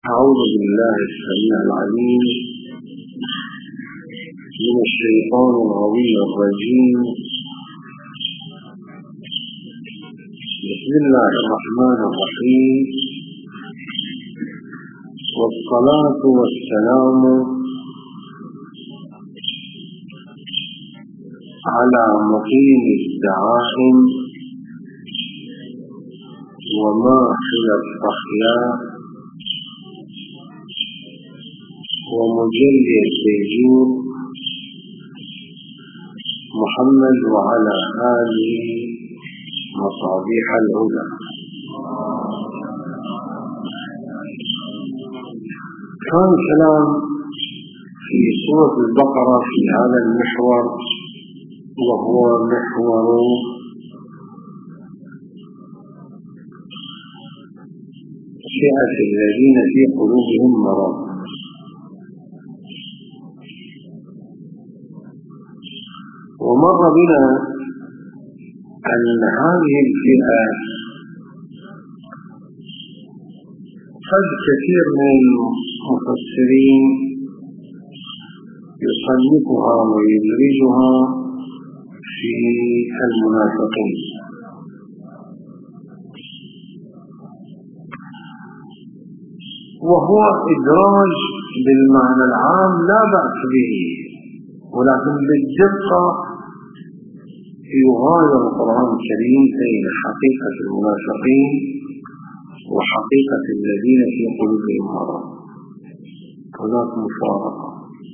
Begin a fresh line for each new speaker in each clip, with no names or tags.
أعوذ بالله السميع العليم من الشيطان العظيم الرجيم. بسم الله الرحمن الرحيم، والصلاة والسلام على مقيم الدعائم وماحل الأخلاق ومجلي الديجور محمد وعلى آله مصابيح الهدى. كان كلام في سورة البقرة في هذا المحور، وهو محور فئة الذين في قلوبهم مرض. ومر بنا أن هذه الفئة قد كثير من المفسرين يصنفها ويدرجها في المنافقين، وهو إدراج بالمعنى العام لا بأس به، ولكن بالدقة يغاير القرآن الكريم بين حقيقة المنافقين وحقيقة الذين في قلوبهم مرض. هناك مفارقة.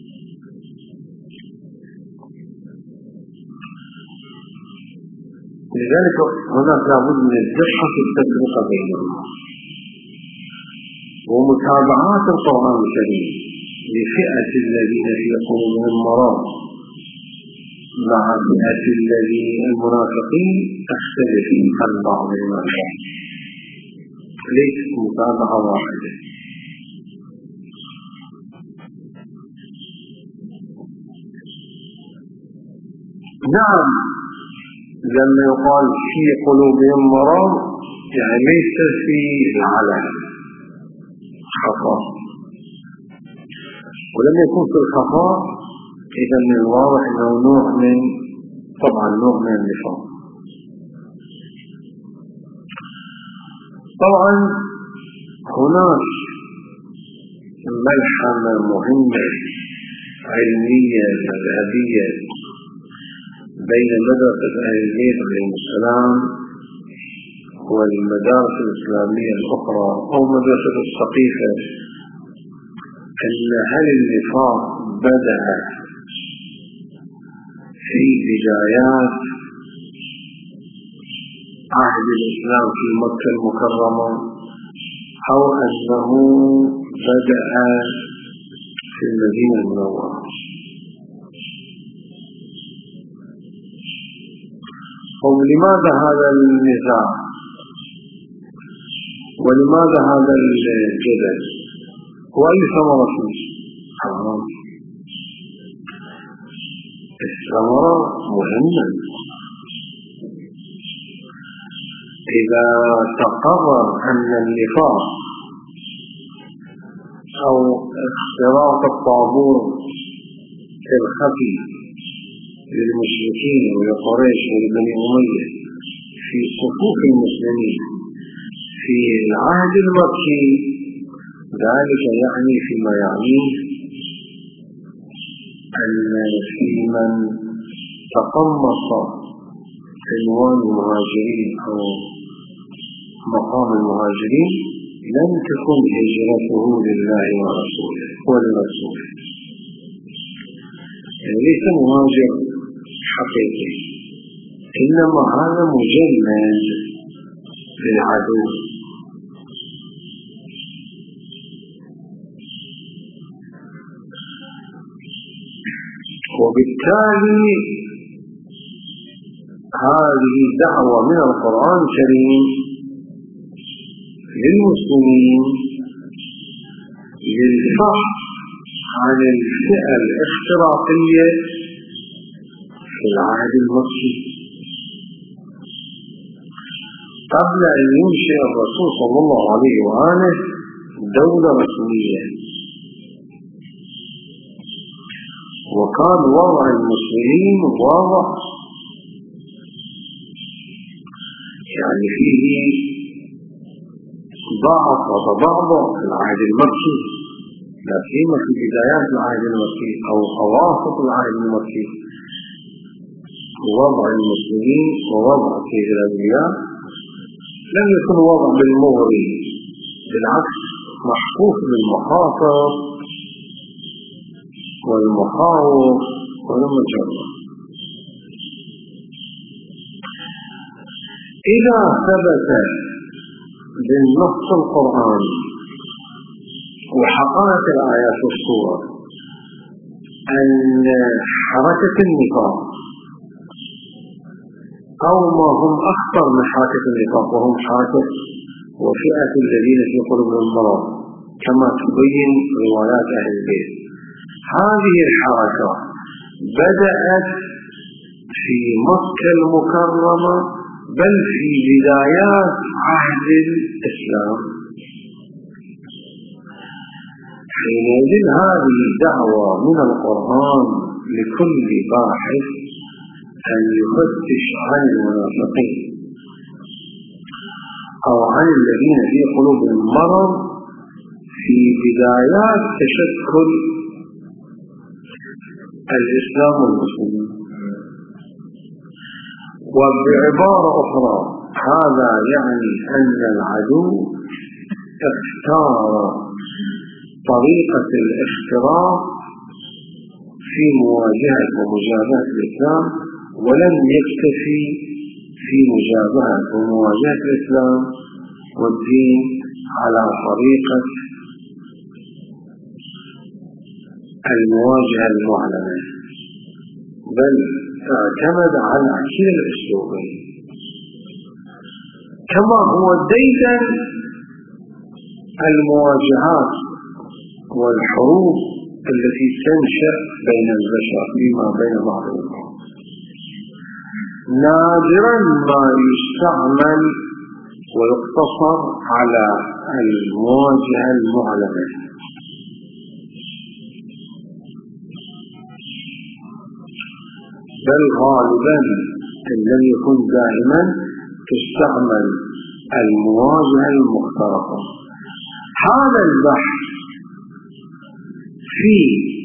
لذلك هناك لابد من الدقة في التفرقة بينهم ومتابعات القرآن الكريم لفئة الذين في قلوبهم مرض مع فئة الذين المنافقين تختلف عن بعض الناس، ليست متابعة واحدة. نعم، لما يقال في قلوبهم مرض يعني ليس في العلن خفاء، ولما يكون في الخفاء إذا من الواضح أنه نوع من النفاق. طبعا هناك ملحمة مهمة علمية مذهبية بين مدرسة أهل البيت عليهم السلام والمدارس الإسلامية الأخرى أو مدرسة السقيفة، أن هل النفاق بدأ في بدايات عهد الإسلام في مكة المكرمة أو أنه بدأ في المدينة المنورة. ولماذا هذا النزاع ولماذا هذا الجدل وأي ثمرة فيه؟ الثمرة مهمة. إذا تقرر أن النفاق أو اختراق الطابور الخفي للمشركين ولقريش ولبني أمية في صفوف المسلمين في العهد المكي، ذلك يعني فيما يعنيه أن في من تقمص عنوان المهاجرين أو مقام المهاجرين لم تكن هجرته لله ورسوله ولرسوله، يعني ليس مهاجر حقيقي، إنما هذا مجند للعدو. وبالتالي هذه دعوة من القرآن الكريم للمسلمين للفحص عن الفئة الاختراقية في العهد المكي قبل أن ينشئ الرسول صلى الله عليه وآله دولة رسمية، وكان وضع المسلمين وضع يعني فيه ضعف وتضعضع في العهد المكي، لا سيما في بدايات العهد المكي أو أواسط العهد المكي. وضع المسلمين ووضع في الأنبياء لم يكن وضع بالمغري، بالعكس محفوف بالمخاطر والمخاوف والمجرة. إذا ثبت بالنص القرآني وحققت الآيات والسورة أن حركة النفاق أو ما هم أخطر من حركة النفاق وهم حركة وفئة الذين في قلوبهم مرض كما تبين روايات أهل البيت، هذه الحركة بدأت في مكة المكرمة بل في بدايات عهد الإسلام. حينئذ هذه دعوة من القرآن لكل باحث أن يفتش عن المنافقين أو عن الذين في قلوبهم مرض في بدايات تشكل الإسلام والمسلمين. وبعبارة أخرى هذا يعني أن العدو اختار طريقة الاختراق في مواجهة ومجابهة الإسلام، ولم يكتفي في مجابهة ومواجهة الإسلام والدين على طريقة المواجهة المعلنة، بل اعتمد على كلا الأسلوبين. كما هو ديدن المواجهات والحروب التي تنشأ بين البشر فيما بين بعضهم، نادرا ما يستعمل ويقتصر على المواجهة المعلنة، بل غالبا إن لم يكن دائما تستعمل المواجهة المختلطة. هذا البحث في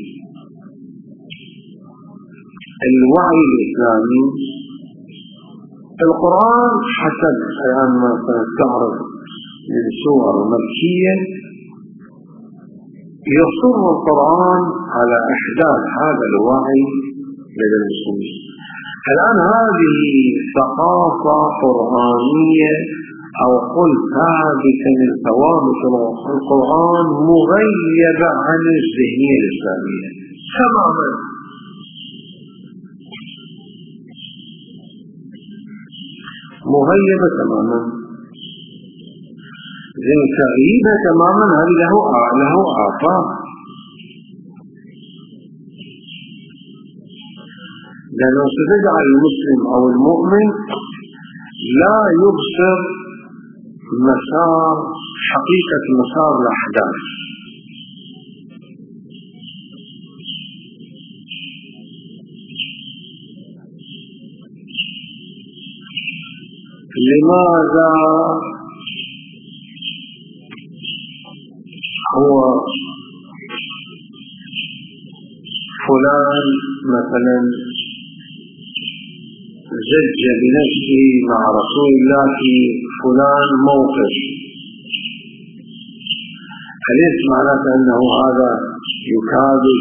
الوعي الإسلامي القرآن حسب الآن ما سنستعرض من سور مكية يصر القرآن على إحداث هذا الوعي لدى المسلمين. الآن هذه ثقافة قرآنية أو قل ثابتة من ثوابت القرآن مغيبة عن الذهنية الإسلامية تماما. مغيبة تماما، تغييبها تماما هذه له آثار، لأنه ستجعل المسلم أو المؤمن لا يبصر مسار حقيقة مسار الأحداث. لماذا هو فلان مثلا زج بنفسه مع رسول الله في فلان موقف؟ أليس معناته أنه هذا يكابد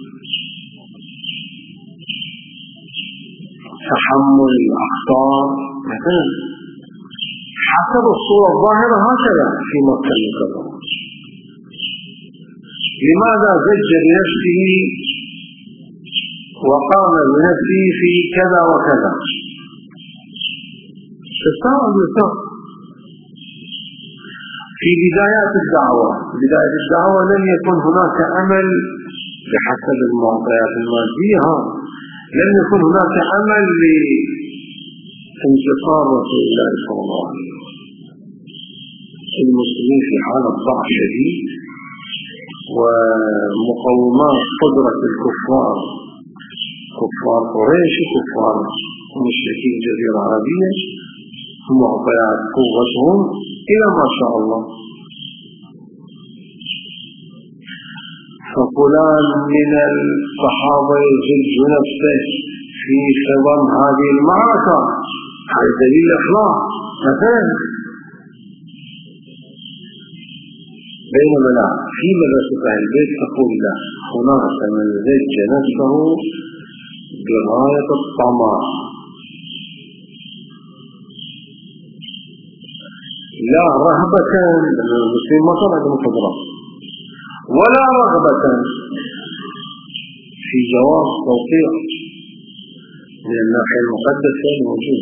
تحمل الأخطار مثلا؟ حسب الصورة الظاهرة هكذا في مكة المكرمة. لماذا زج بنفسه وقام بنفسه في كذا وكذا؟ في بدايات الدعوة لم يكن هناك أمل بحسب المعطيات المادية، لم يكن هناك أمل لانتصار رسول الله صلى الله عليه وسلم. المسلمين في حالة ضعف شديد، ومقومات قدرة الكفار، كفار قريش وكفار مشركين الجزيرة العربية، معطيات قوتهم إلى ما شاء الله. ففلان من الصحابة يزج نفسه في خضم هذه المعركة، هذا دليل إخلاص مثلا. بينما لا، في مدرسة أهل البيت تقول لا، هناك من زج نفسه بغاية الطمع، لا رهبة المسلم ما طلع بالقدرة، ولا رغبة في جواز توقيع من الناحية المقدسة الموجود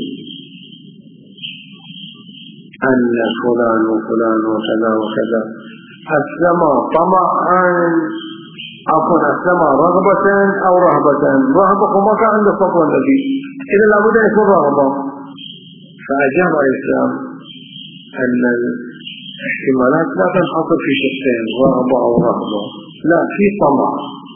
أن فلان وفلان وكذا وكذا أسلم طمعا، عفوا أسلم رغبة أو رهبة. رهبة وما كان عنده فضل النبي، إذا لابد أن يكون رغبة. فأجاب الإسلام أن الاحتمالات لا تنحصر في شخصين، رغبة أو رهبة، لا، في طمع.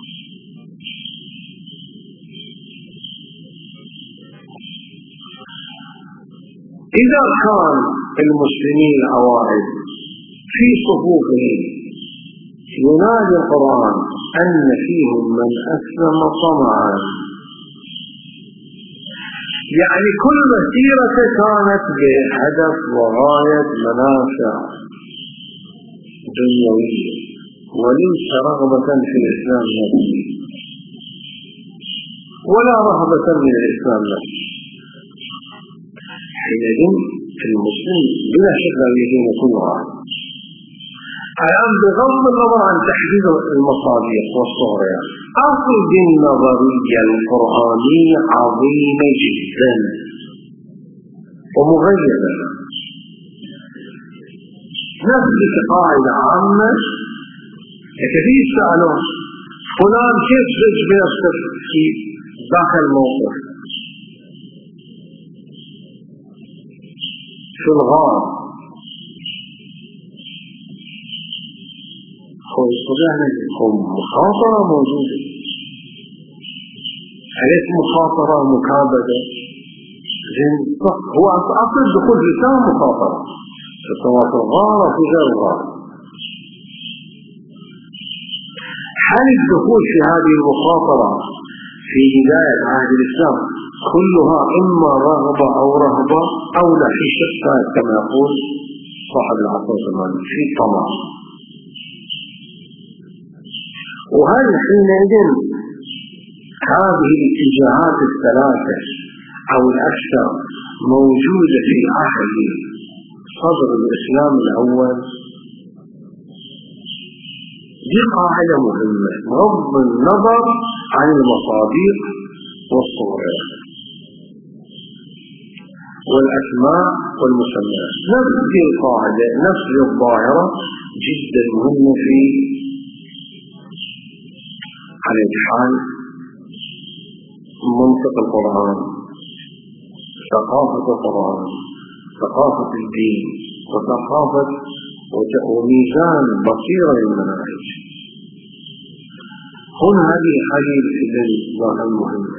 إذا كان المسلمين الأوائل في صفوفهم ينادي القرآن أن فيهم من أسلم طمعا، يعني كل مسيرة كانت بهدف وغاية منافع دنيوية وليس رغبة في الإسلام نفسه ولا رهبة من الإسلام نفسه. حينئذ المسلم بلا شك يجب كل واحد. الآن بغض النظر عن تحديد المصادر والصورة، أصل النظرية القرآنية عظيمة جدا ومغيبة. نفس قاعدة عامة، كثير سألون فلان كيف زج بنفسه في داخل الموقف في الغار، هو يستطيع أن يكون مخاطرة موجودة، أليس مخاطرة مكابدة؟ هو أصل الدخول في الإسلام مخاطرة، سواء في الغار أو في غير الغار. هل الدخول في هذه المخاطرة في بداية عهد الإسلام كلها إما رغبة أو رهبة أو لا في شك كما يقول صاحب العصر الزماني في طمع؟ وهل حينئذ هذه الاتجاهات الثلاثة أو الأكثر موجودة في عهد صدر الإسلام الأول؟ دي قاعدة مهمة بغض النظر عن المصادق والصورة والأسماء والمسميات. نفس القاعدة نفس الظاهرة جدا مهمة في على حال منطق القرآن، ثقافة القرآن، ثقافة الدين، وثقافة وميزان بصيرة للمناهج. هنا هذه الظاهرة المهمة.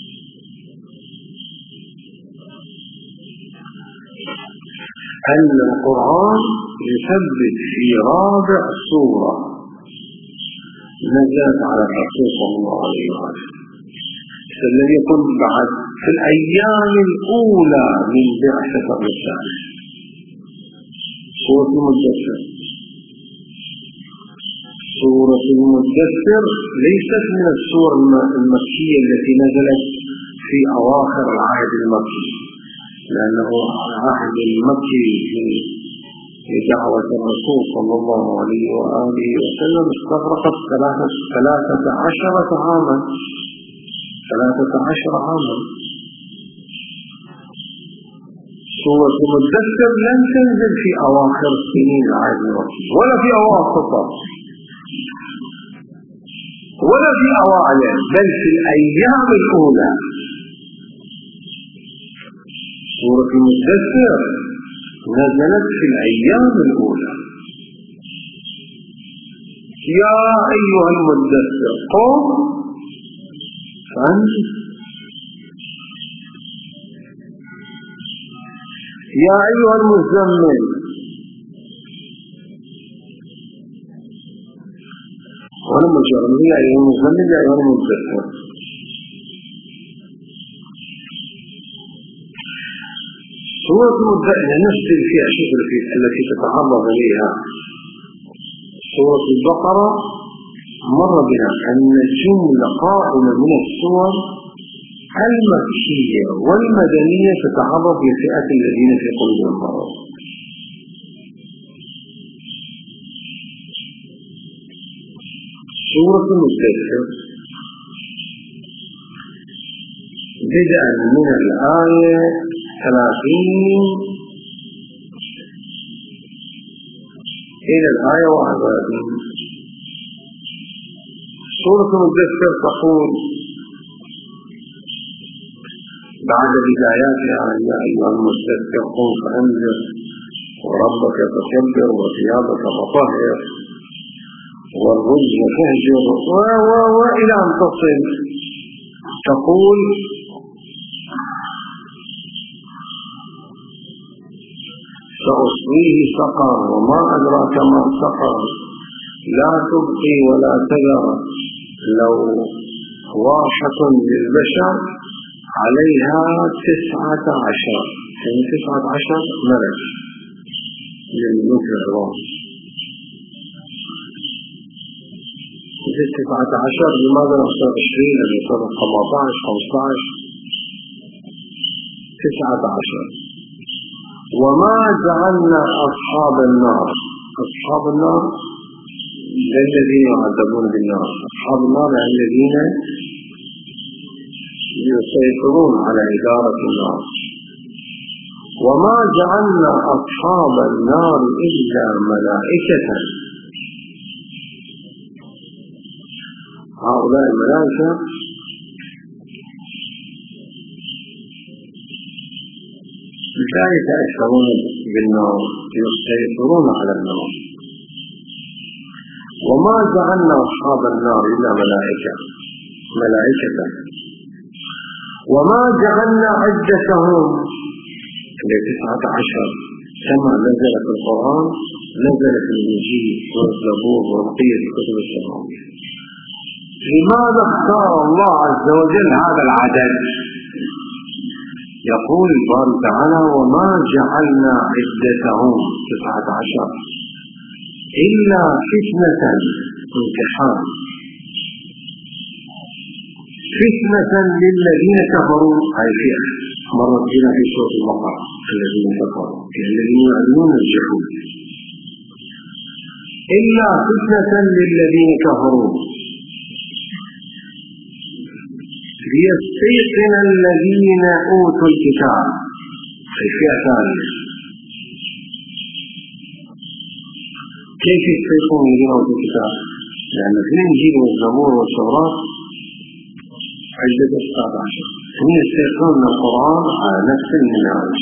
أن القرآن يثبت في رابع سورة نزلت على الرسول صلى الله عليه وسلم، الذي يقول بعد في الأيام الأولى من بعثة الرسالة، سورة المدثر. سورة المدثر ليست من السور المكية التي نزلت في أواخر العهد المكي، لأنه العهد المكي في دعوة الرسول صلى الله عليه وآله وسلم استغرقت 13 عاما. سورة المدثر لم تنزل في أواخر سنين العهد المكي ولا في أواسطه ولا في أوائله، بل في الأيام الأولى. سورة المدثر نزلت في الأيام الأولى. يا أيها المدثر قم فأنت، يا أيها المزمل، ولما جرم يا أيها المزمل يا أيها المدثر. سورة المدثر نفس فيها شكل التي تتعرض إليها سورة البقرة. مر بنا أن الجملة قائمة من السور المكية والمدنية تتعرض لفئة الذين في قلوبهم مرض. سورة المدثر بدءا من الآية 30 إلى الآية 31. سورة المدثر تقول بعد بداياتها: يا أيها المدثر قم فأنذر وربك فكبر وثيابك فطهر والرجل فاهجر وإلى أن تصل تقول: سأصليه سقر وما أدراك ما سقر لا تبقي ولا تذر لواحة للبشر عليها 19 يعني 19 ملك للملك العظام. 19 لماذا نختار 20 أو نختار 15 15 19؟ وما جعلنا أصحاب النار، أصحاب النار الذين يعذبون بالنار، أصحاب النار الذين يسيطرون على إدارة النار. وما جعلنا أصحاب النار إلا ملائكة، هؤلاء الملائكة لا يتأثرون بالنار، يسيطرون على النار. وما جعلنا أصحاب النار إلا ملائكة، وما جعلنا عدتهم 19 كما نزل في القرآن، نزل في الإنجيل والزبور وبقية الكتب السماوية. لماذا اختار الله عز وجل هذا العدد؟ يقول الباري تعالى: وما جعلنا عدتهم 19 إلا فتنة، امتحان، فتنة للذين كفروا. هاي فئة مرت بنا في سورة البقرة: الذين كفروا الذين يعلنون الجحود. إلا فتنة للذين كفروا ليستيقن الذين أوتوا الكتاب. هاي فئة ثانية. كيف يستيقنون الذين أوتوا الكتاب؟ لأن في الإنجيل والزبور والتوراة عدة 19 هم يستيقنون القرآن على نفس المنهاج.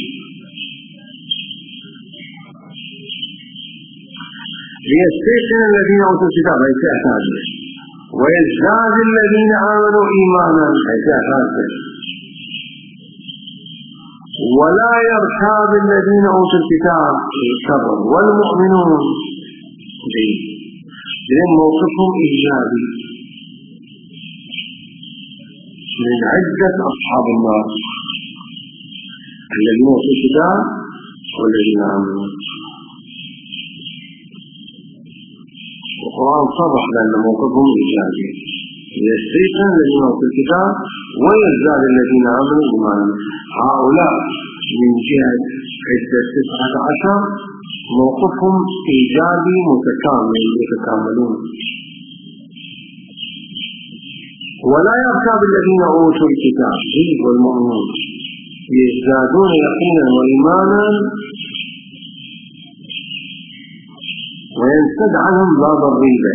ليستيقن الذين أوتوا الكتاب، هي فئة ثانية. ويزداد الذين آمنوا إيمانا، هي فئة ثالثة. ولا يرتاب الذين أوتوا الكتاب والمؤمنون. لأن موقفهم إيجابي من عدة أصحاب النار الذين أوتوا الكتاب والذين آمنوا. القرآن صرح بأن موقفهم إيجابي: يستيقن الذين أوتوا الكتاب ويزداد الذين آمنوا إيمانا. هؤلاء من جهة عدة 19 موقفهم إيجابي متكامل، يتكاملون. ولا يرتاب الذين أوتوا الكتاب والمؤمنون يزدادون يقينا وإيمانا وينسد عنهم باب الريبة.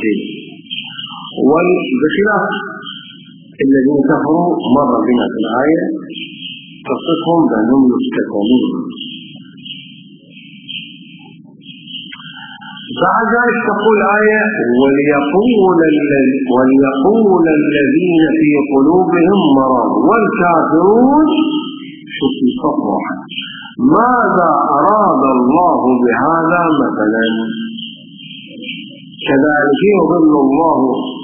وبخلاف الذين كفروا مر بنا في الآية تصفهم بأنهم يفتتنون. بعد ذلك تقول آية وليقول الذين في قلوبهم مرض والكافرون في صف واحد ماذا أراد الله بهذا مثلا. كذلك يضل الله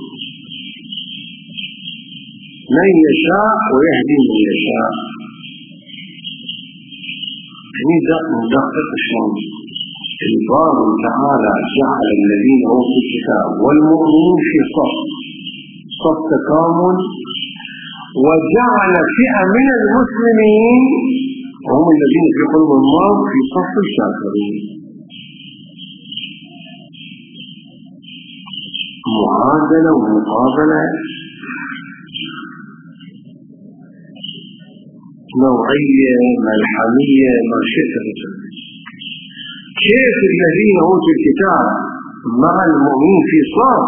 من يشاء ويهدي من يشاء. ندقق شلون الله تعالى جعل الذين اوتوا الكتاب والمؤمنين في صف تكامل، وجعل فئة من المسلمين هم الذين في قلوب الله في صف الكافرين. معادلة ومقابلة نوعية ملحمية ما شئت. كيف الذين اوتوا الكتاب مع المؤمنين في صف،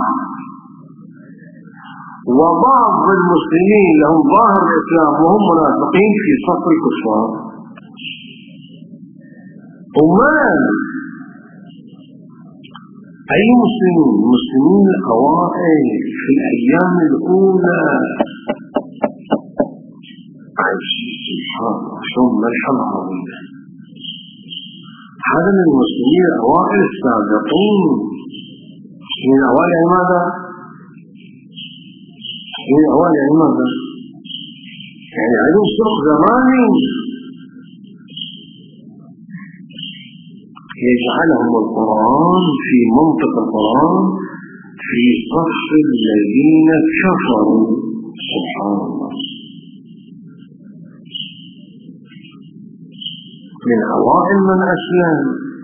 وبعض المسلمين لهم ظاهر الإسلام وهم منافقين في صف الكفار؟ ومن أي مسلمين؟ مسلمين الأوائل في الأيام الأولى عايشين سبحان الله شلون ملحمة عظيمة. هذا من المسلمين الأوائل السابقين. من الأوائل يعني ماذا؟ من الأوائل يعني ماذا؟ يعني عندهم سوق زماني يجعلهم القرآن في منطق القرآن في صف الذين كفروا. سبحان الله. من أوائل من أسلم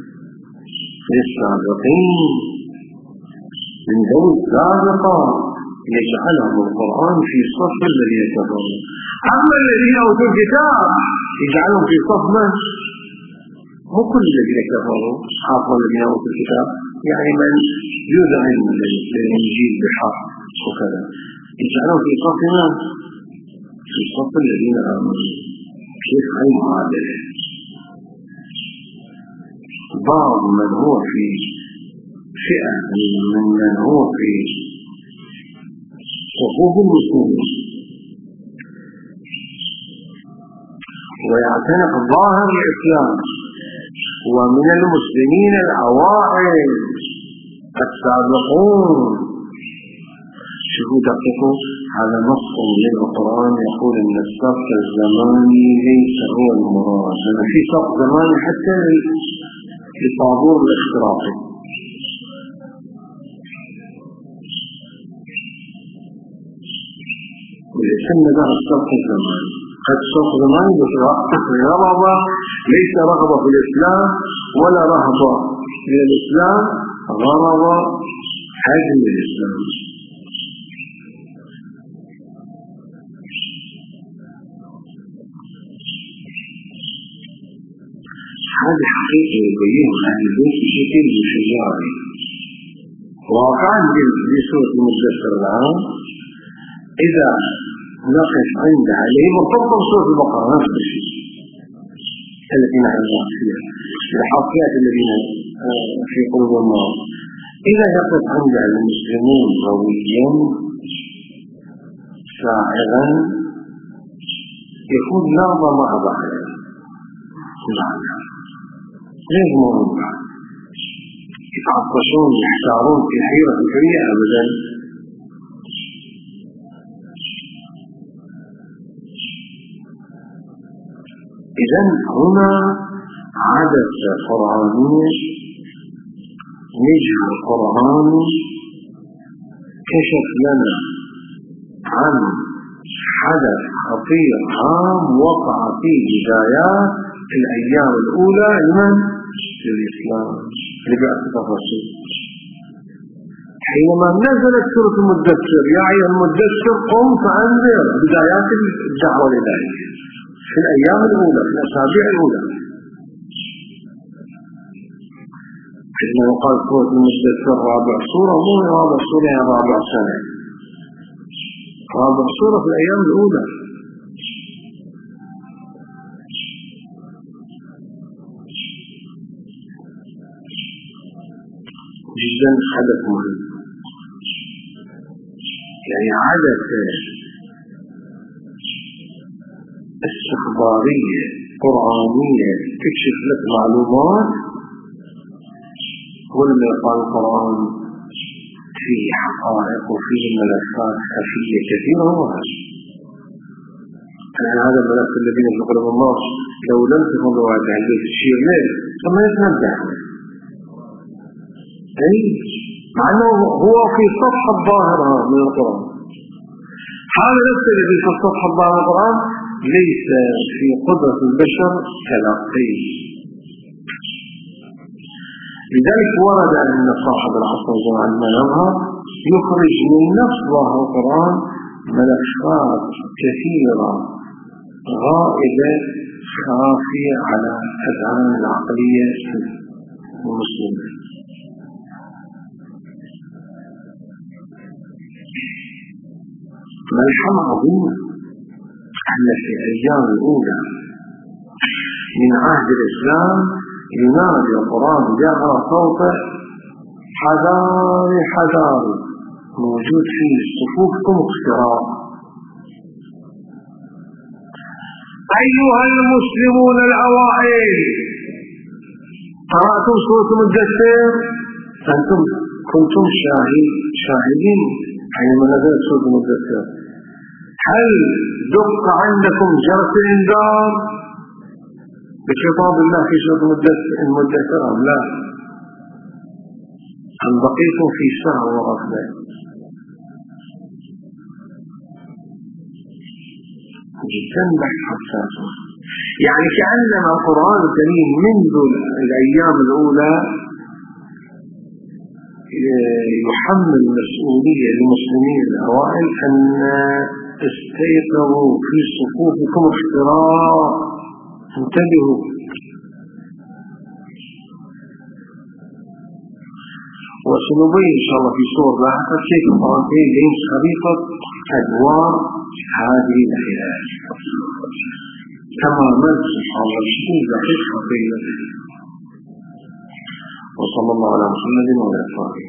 للسابقين من ذوي السابقة يجعلهم القرآن في صف الذين كفروا. أما الذين أوتوا الكتاب يجعلهم في صف من؟ مو كل الذين كفروا حافظوا الذين أوتوا الكتاب، يعني من يذعن الإنجيل بحق وكذا يجعلهم في صف من؟ في صف الذين آمنوا. كيف هاي معادلة؟ بعض من هو في فئة من هو في صفوف المسلمين ويعتنق ظاهر الإسلام، ومن المسلمين الأوائل السابقون. شوفوا دقيقوا، هذا نص من القرآن يقول أن السبق الزماني ليس هو المراد، لأن في سبق زماني حتى لطابور الاختراقي. ويسمى ذا السبق الزماني. قد سبق زماني رغبة، ليس رغبة في الإسلام ولا رهبة من الإسلام، غرض هدم الإسلام. هذه حقيقة يبين أهل البيت بشكل مشجعي. واقعا بسورة المدثر الآن إذا نقف عندها اللي هي مرتبطة بسورة البقرة نفس الشيء التي نحن فيها الحقيقات الذين في قلوب النار، إذا نقف عندها المسلمون قويا ساعدا يكون نظم مع بعض ليش مرضى يتعطشون يحتارون في حيرة فكرية أبدا. إذن هنا عادة قرآنية، نجم القرآن كشف لنا عن حدث خطير عام وقع فيه بدايات في الأيام الأولى لمن؟ للإسلام لبعثة الرسول. حينما نزلت سورة المدثر يا أيها المدثر قم فأنذر، بدايات الدعوة الإلهية في الأيام الأولى في الأسابيع الأولى. حينما يقال سورة المدثر رابع سورة، مو رابع سورة يا رابع سنة، رابع سورة في الأيام الأولى. جدا حدث مهم. يعني عادة استخبارية قرآنية تكشف لك معلومات، ولما يقال القرآن فيه حقائق وفيه ملفات خفية كثيرة. هو هذا الملف الذي يخلق له الله لو لم تكن رواية أهل البيت تشير له ثم يتنبه، مع أنه هو في الصفحة الظاهرة من القرآن. هذا نفس الذي في الصفحة الظاهرة من القرآن ليس في قدرة البشر تلقيه. لذلك ورد أن صاحب العصر عندما يظهر يخرج من نفس ظاهر القرآن ملفات كثيرة غائبة خافية على أذهان العقلية المسلمة. ملحمة عظيمة أن في الأيام الأولى من عهد الإسلام ينادي القرآن جهر صوته حذاري حذاري، موجود فيه صفوفكم اختراق. أيها المسلمون الأوائل قرأتم سورة المدثر؟ أنتم كنتم شاهدين حينما نزلت سورة المدثر. هل دق عندكم جرس الإنذار بخطاب الله في سورة المدثر أم لا؟ أم بقيتم في سهو وغفلة؟ جدا بحث حساس. يعني كأنما القرآن الكريم منذ الأيام الأولى يحمل مسؤولية للمسلمين الأوائل أن استيقظوا في صفوفكم اختراق، انتبهوا. وسنبين إن شاء الله في صور لاحقة كيف القرآن يمس خريطة أدوار هذه الحياة تماما سبحان الله بشكل دقيق حقيقي. وصلى الله على محمد وعلى آله.